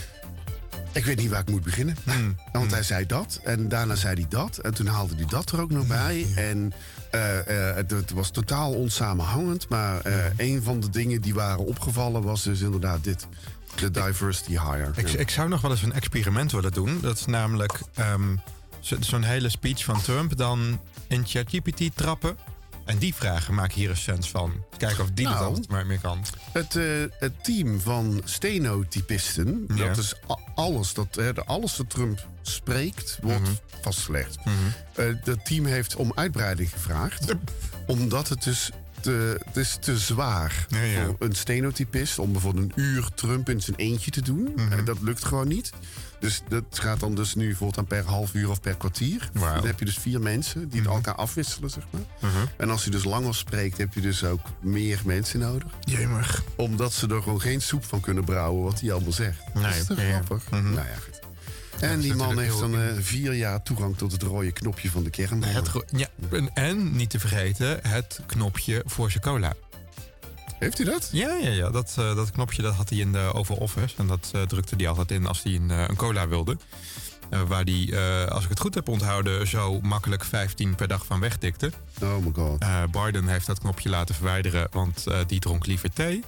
ik weet niet waar ik moet beginnen. Want hij zei dat en daarna zei hij dat. En toen haalde hij dat er ook nog bij. En het was totaal onsamenhangend. Maar een van de dingen die waren opgevallen was dus inderdaad dit. De diversity hire. Ik zou nog wel eens een experiment willen doen. Dat is namelijk zo'n hele speech van Trump dan in ChatGPT trappen. En die vragen maak hier een sens van. Kijken of die dat altijd maar meer kan. Het team van stenotypisten, dat is alles dat Trump spreekt, wordt vastgelegd. Het team heeft om uitbreiding gevraagd, omdat het dus het is te zwaar voor een stenotypist om bijvoorbeeld een uur Trump in zijn eentje te doen. Dat lukt gewoon niet. Dus dat gaat dan dus nu bijvoorbeeld aan per half uur of per kwartier. Wow. Dan heb je dus 4 mensen die het elkaar afwisselen, zeg maar. En als hij dus langer spreekt, heb je dus ook meer mensen nodig. Jemig. Omdat ze er gewoon geen soep van kunnen brouwen wat hij allemaal zegt. Nee, dat is toch grappig? Nou ja, goed. En die man heeft dan 4 jaar toegang tot het rode knopje van de kernbom. En niet te vergeten, het knopje voor zijn cola. Heeft hij dat? Ja. Dat knopje dat had hij in de Oval Office. En dat drukte hij altijd in als hij een cola wilde. Waar hij, als ik het goed heb onthouden, zo makkelijk 15 per dag van wegtikte. Oh my god. Biden heeft dat knopje laten verwijderen, want die dronk liever thee.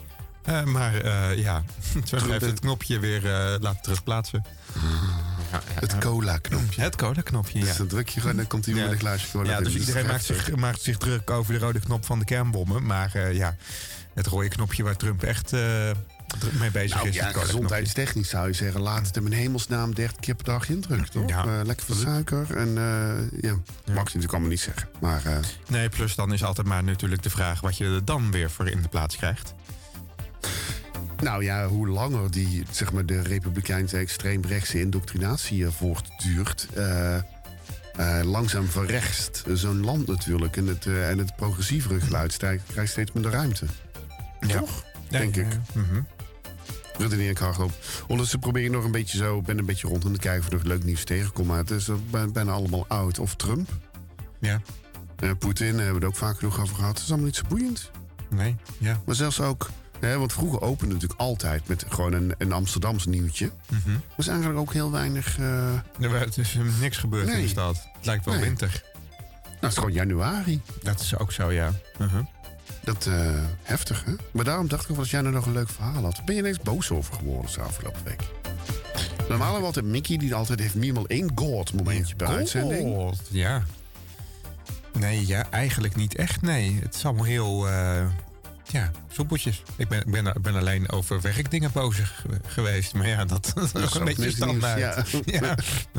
Trump heeft het knopje weer laten terugplaatsen. Het cola-knopje. Het cola-knopje, ja. Dus dan druk je gewoon, dan komt hij met een glaasje cola. Ja, dus iedereen maakt zich druk over de rode knop van de kernbommen. Maar het rode knopje waar Trump echt mee bezig is. Ja, gezondheidstechnisch zou je zeggen, laat het hem in hemelsnaam 30 keer per dag indrukt, toch? Ja. Lekker veel suiker en mag je natuurlijk allemaal niet zeggen. Maar, nee, plus dan is altijd maar natuurlijk de vraag wat je er dan weer voor in de plaats krijgt. Nou ja, hoe langer die, zeg maar, de republikeinse extreemrechtse indoctrinatie voortduurt, langzaam verrechtst zo'n land natuurlijk. En het progressievere geluid krijgt steeds minder ruimte. Ja. Toch? Denk ik. Redeneer ik hard op. Ondertussen probeer ik nog een beetje ben een beetje rond aan het kijken of ik nog leuk nieuws tegenkom. Maar het is bijna allemaal oud. Of Trump. Ja. Poetin hebben we het ook vaak genoeg over gehad. Het is allemaal niet zo boeiend. Nee, ja. Maar zelfs ook, want vroeger opende natuurlijk altijd met gewoon een Amsterdamse nieuwtje. Er was eigenlijk ook heel weinig. Er is niks gebeurd in de stad. Het lijkt wel winter. Nou, het is gewoon januari. Dat is ook zo, ja. Dat heftig, hè? Maar daarom dacht ik, als jij nou nog een leuk verhaal had, ben je ineens boos over geworden de afgelopen week. Normaal hebben we altijd Mickey, die altijd heeft minimaal 1 God-momentje per uitzending. Ja. Nee, ja, eigenlijk niet echt, nee. Het is allemaal heel Ja, soepeltjes. Ik ben alleen over werkdingen boos geweest. Maar ja, dat is ook een beetje standaard. Ja.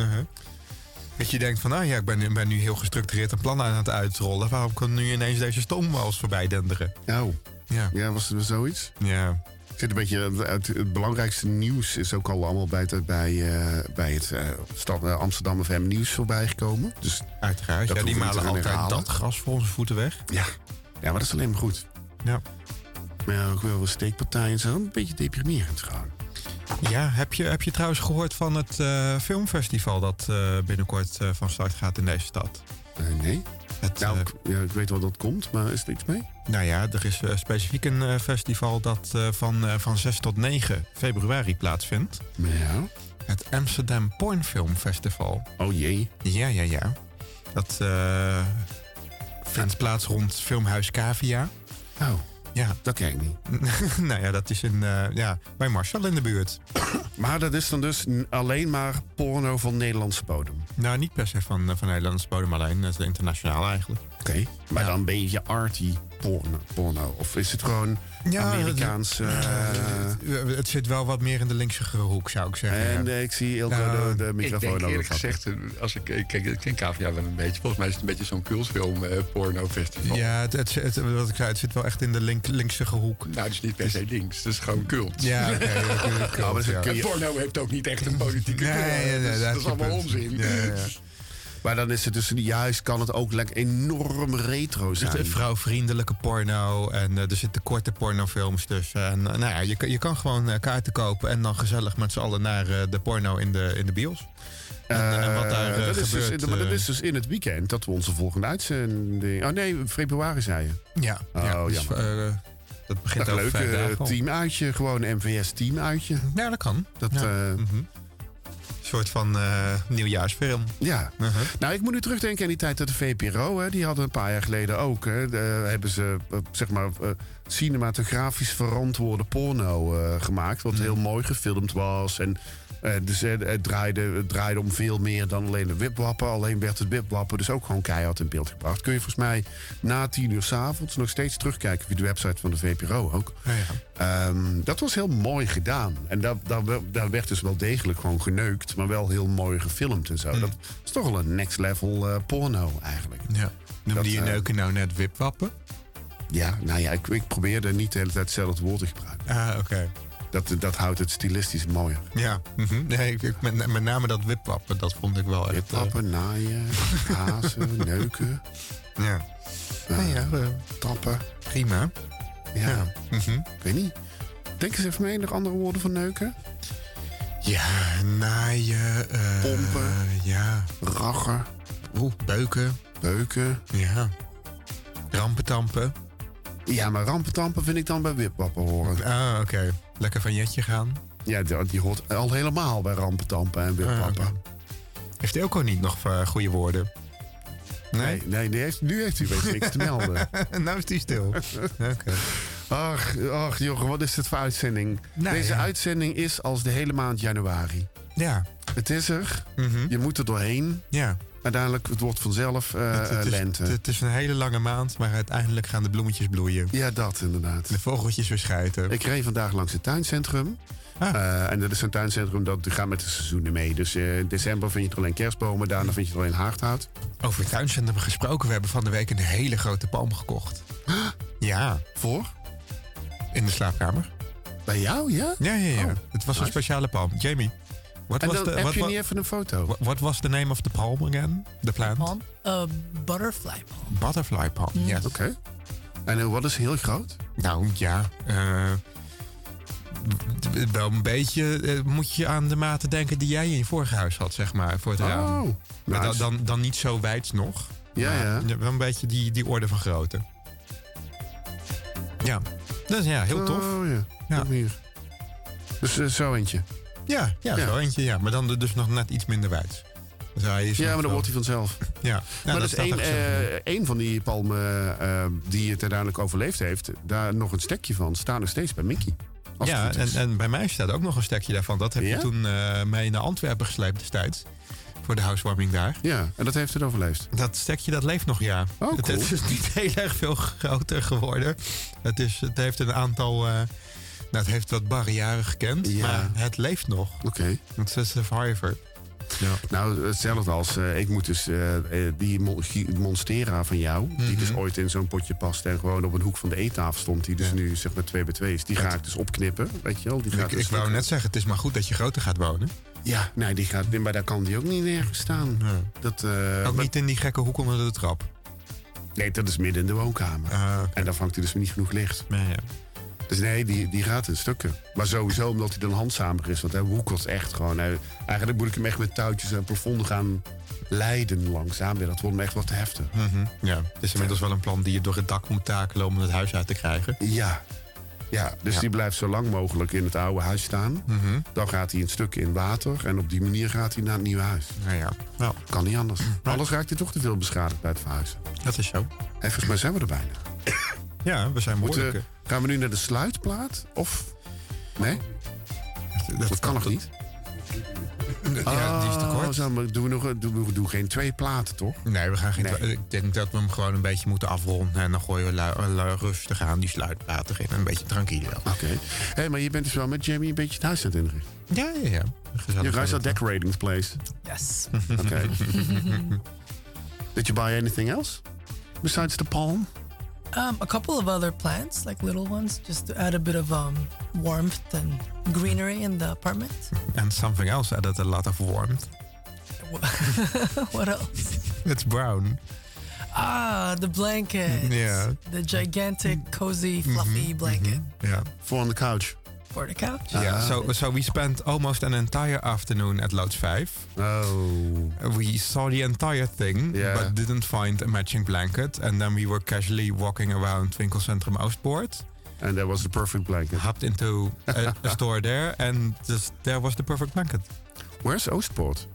Dat je denkt van, ik ben nu heel gestructureerd een plan aan het uitrollen. Waarom kan nu ineens deze stoomwals voorbij denderen? Ja, was er zoiets? Ja. Zit een beetje, het belangrijkste nieuws is ook al allemaal bij het Amsterdam FM nieuws voorbij gekomen. Dus uiteraard. Ja, die malen altijd dat gras voor onze voeten weg. Ja, maar dat is alleen maar goed. Ja. Maar ja, ook wel wat steekpartijen zijn een beetje deprimerend gewoon. Ja, heb je trouwens gehoord van het filmfestival dat binnenkort van start gaat in deze stad? Nee. Ik weet wel dat het komt, maar is er iets mee? Nou ja, er is specifiek een festival dat van 6 tot 9 februari plaatsvindt. Ja. Het Amsterdam Pornfilm Festival. Oh jee. Ja. Dat vindt plaats rond Filmhuis Cavia. Oh. Ja. Dat ken ik niet. Nou ja, dat is bij Marshall in de buurt. Maar dat is dan dus alleen maar porno van Nederlandse bodem? Nou, niet per se van Nederlandse bodem alleen. Dat is internationaal eigenlijk. Oké. Maar dan een beetje arty porno. Of is het gewoon Amerikaans... Het zit wel wat meer in de linkse hoek, zou ik zeggen. En ik zie Ilko de microfoon. Ik denk eerlijk gezegd, als ik ken Cavia wel een beetje. Volgens mij is het een beetje zo'n cultfilm porno festival. Ja, wat ik zei, het zit wel echt in de linkse hoek. Nou, het is niet per se links. Het is gewoon cult. Ja, oké. Porno heeft ook niet echt een politieke kleur. Nee, dat is allemaal onzin. Ja. Maar dan is het dus juist, kan het ook lekker enorm retro zijn. Vrouwvriendelijke porno en er zitten korte pornofilms tussen. En je kan gewoon kaarten kopen en dan gezellig met z'n allen naar de porno in de bios. En wat daar gebeurt. Maar dat is dus in het weekend dat we onze volgende uitzending... Oh nee, februari zei je. Ja. Dus, dat begint dat over 5 dagen. Leuk teamuitje, gewoon een MVS teamuitje. Ja, dat kan. Een soort van nieuwjaarsfilm. Ja. Nou, ik moet nu terugdenken aan die tijd dat de VPRO... die hadden een paar jaar geleden ook... hebben ze, cinematografisch verantwoorde porno gemaakt... wat heel mooi gefilmd was. En dus het draaide om veel meer dan alleen de wipwappen. Alleen werd het wipwappen dus ook gewoon keihard in beeld gebracht. Kun je volgens mij na 10:00 s'avonds nog steeds terugkijken... via de website van de VPRO ook. Dat was heel mooi gedaan. En daar werd dus wel degelijk gewoon geneukt... maar wel heel mooi gefilmd en zo. Dat is toch wel een next level porno eigenlijk. Ja. Noemde je neuken nou net wipwappen? Ja, nou ja, ik probeerde niet de hele tijd hetzelfde woord te gebruiken. Oké. Dat houdt het stilistisch mooier. Ja, nee, met name dat wipwappen, dat vond ik wel echt... Wipwappen, naaien, hazen, neuken. Ja. Tappen. Prima. Ja. Ik weet niet. Denk eens even mee, nog andere woorden voor neuken? Ja, naaien. Pompen. Ja. Raggen. Beuken. Ja. Rampentampen. Ja, maar rampentampen vind ik dan bij wipwappen horen. Oké. Lekker van Jetje gaan. Ja, die hoort al helemaal bij rampentampen en wipwappen. Heeft Ilko niet nog goede woorden? Nee, nu heeft hij weer niks te melden. Nou is hij stil. Oké. Ach, Jochem, wat is dit voor uitzending? Deze uitzending is als de hele maand januari. Ja. Het is er. Je moet er doorheen. Ja. Uiteindelijk, het wordt vanzelf lente. Het is een hele lange maand, maar uiteindelijk gaan de bloemetjes bloeien. Ja, dat inderdaad. De vogeltjes weer schijten. Ik reed vandaag langs het tuincentrum. En dat is een tuincentrum dat gaat met de seizoenen mee. Dus in december vind je er alleen kerstbomen, daarna vind je er alleen haardhout. Over het tuincentrum gesproken, we hebben van de week een hele grote palm gekocht. Ja. Voor? In de slaapkamer. Bij jou, ja? Ja. Oh, het was een speciale palm. Jamie. Heb je niet even een foto? What was the name of the palm again? The plant? Palm? Butterfly palm. Butterfly palm, yes. Oké. En wat is heel groot? Nou ja, wel een beetje moet je aan de maten denken die jij in je vorige huis had, zeg maar, voor het raam. Maar dan niet zo wijd nog. Ja. Wel een beetje die orde van grootte. Ja, dus ja, heel tof. Ja. Hier. Dus zo eentje. Ja, zo eentje, ja. Maar dan dus nog net iets minder wijd. Dus maar dan wordt hij vanzelf. Ja. Maar dat is één van die palmen die het uiteindelijk overleefd heeft. Daar nog een stekje van staat nog steeds bij Mickey. Ja, en bij mij staat ook nog een stekje daarvan. Dat heb je toen mee naar Antwerpen gesleept destijds. voor de housewarming daar. Ja, en dat heeft het overleefd. Dat stekje dat leeft nog, ja. Oh, cool. Het is niet heel erg veel groter geworden. Het heeft een aantal... het heeft wat barrières gekend, maar het leeft nog. Oké. Het is een survivor. Ja. Nou, hetzelfde als ik moet dus die Monstera van jou, die dus ooit in zo'n potje past en gewoon op een hoek van de eettafel stond, die dus nu zeg maar 2x2 is, die ga ik dus opknippen, weet je wel. Die gaat ik wou net zeggen, het is maar goed dat je groter gaat wonen. Ja, nee, maar daar kan die ook niet nergens staan. Ja. Dat, ook niet in die gekke hoek onder de trap. Nee, dat is midden in de woonkamer. Okay. En daar vangt hij dus niet genoeg licht. Ja. Dus nee, die gaat in stukken. Maar sowieso omdat hij dan handzamer is. Want hij woekelt echt gewoon. Eigenlijk moet ik hem echt met touwtjes en plafonden gaan leiden langzaam. Dat wordt me echt wat te heftig. Mm-hmm. Ja, het is inmiddels wel een plan die je door het dak moet takelen om het huis uit te krijgen. Ja, dus die blijft zo lang mogelijk in het oude huis staan. Mm-hmm. Dan gaat hij in stukken in water. En op die manier gaat hij naar het nieuwe huis. Ja. Nou, kan niet anders. Anders raakt hij toch te veel beschadigd bij het verhuizen. Dat is zo. En volgens mij zijn we er bijna. Ja, we zijn moeilijk. Gaan we nu naar de sluitplaat? Of... Nee? Dat kan nog niet. Ja, die is te kort. Doen geen 2 platen, toch? Nee, we gaan geen. Nee. Ik denk dat we hem gewoon een beetje moeten afronden. En dan gooien we rustig aan die sluitplaten in. Een beetje tranquilo. Oké. Hey, maar je bent dus wel met Jamie een beetje het huis aan het inrichten. Ja. You guys are decorating the place. Yes. Okay. Did you buy anything else besides the palm? A couple of other plants, like little ones, just to add a bit of warmth and greenery in the apartment. And something else added a lot of warmth. What else? It's brown. The blanket. Yeah. The gigantic, cozy, fluffy blanket. Yeah. For on the couch. For the couch. Yeah. So we spent almost an entire afternoon at Loods 5. Oh. We saw the entire thing, but didn't find a matching blanket. And then we were casually walking around Winkelcentrum Oostpoort. And that was the perfect blanket. Hopped into a store there, and there was the perfect blanket. Where's Oostpoort?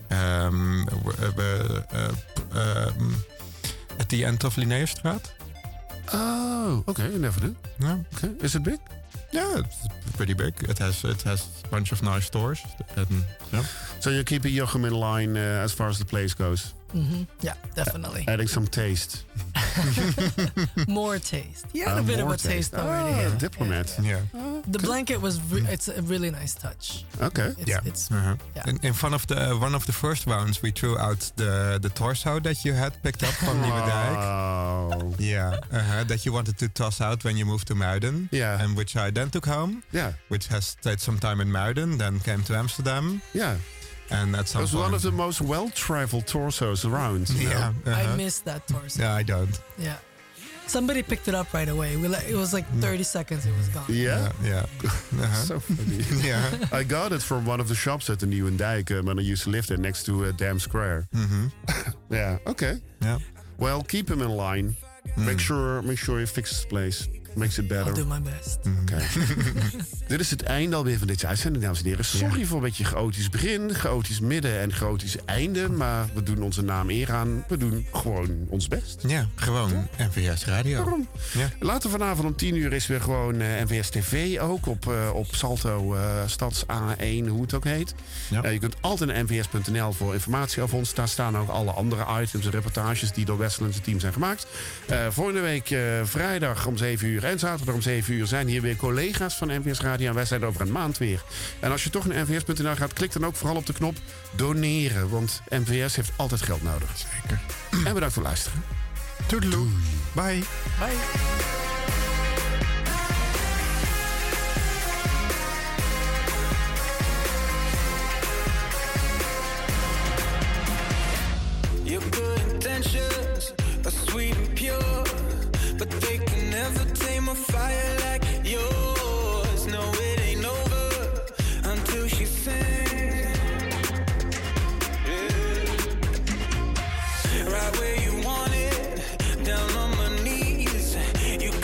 At the end of Linnaeusstraat. Oh, okay. Never did. Yeah. Okay. Is it big? Yeah, it's pretty big. It has a bunch of nice stores. And, yeah. So you're keeping Jochem in line as far as the place goes? Mm-hmm. Yeah, definitely. Adding some taste. More taste. He had a bit of a taste already. Diplomat. Yeah. The blanket was it's a really nice touch. Okay. It's In one of the first rounds, we threw out the torso that you had picked up from Nieuwedijk. Oh. Yeah. That you wanted to toss out when you moved to Muiden. Yeah. And which I then took home. Yeah. Which has stayed some time in Muiden, then came to Amsterdam. Yeah. And at some it was point, one of the most well-traveled torsos around. Yeah. I missed that torso. Yeah, I don't. Yeah. Somebody picked it up right away. It was like 30 seconds, it was gone. Yeah? Yeah. So funny. Yeah. I got it from one of the shops at the Nieuwendijk when I used to live there next to Dam Square. Mm-hmm. Yeah, okay. Yeah. Well, keep him in line. Make sure he fixes his place. Makes it better. I'll do my best. Okay. Dit is het einde alweer van deze uitzending, dames en heren. Sorry voor een beetje chaotisch begin, chaotisch midden en chaotisch einde. Maar we doen onze naam eer aan. We doen gewoon ons best. Ja, gewoon NVS Radio. Waarom? Ja. Later vanavond om 10 uur is weer gewoon NVS TV ook op Salto Stads A1, hoe het ook heet. Ja. Je kunt altijd naar nvs.nl voor informatie over ons. Daar staan ook alle andere items en reportages die door Wessel en zijn team zijn gemaakt. Volgende week vrijdag om 7 uur en zaterdag om 7 uur zijn hier weer collega's van NVS Radio. En wij zijn er over een maand weer. En als je toch naar nvs.nl gaat, klik dan ook vooral op de knop doneren. Want NVS heeft altijd geld nodig. Zeker. En bedankt voor het luisteren. Toedeloe. Bye. Bye. Your good intentions are sweet and pure, but they can never tame a fire like yours. No, it ain't over until she sings. Yeah. Right where you want it, down on my knees. You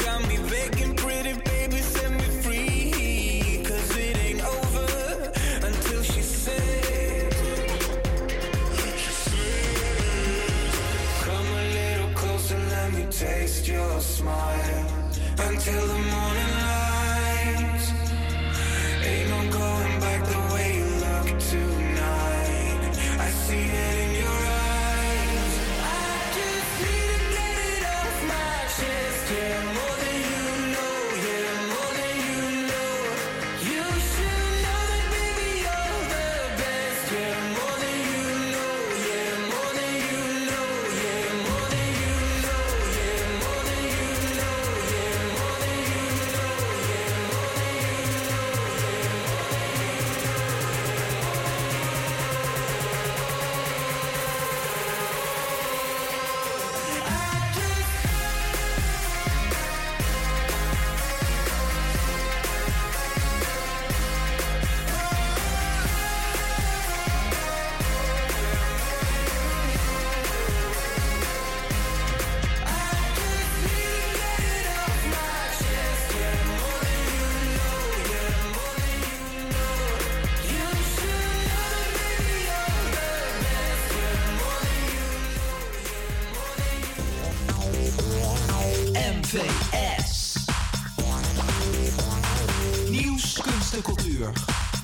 MVS. Nieuws, kunst en cultuur.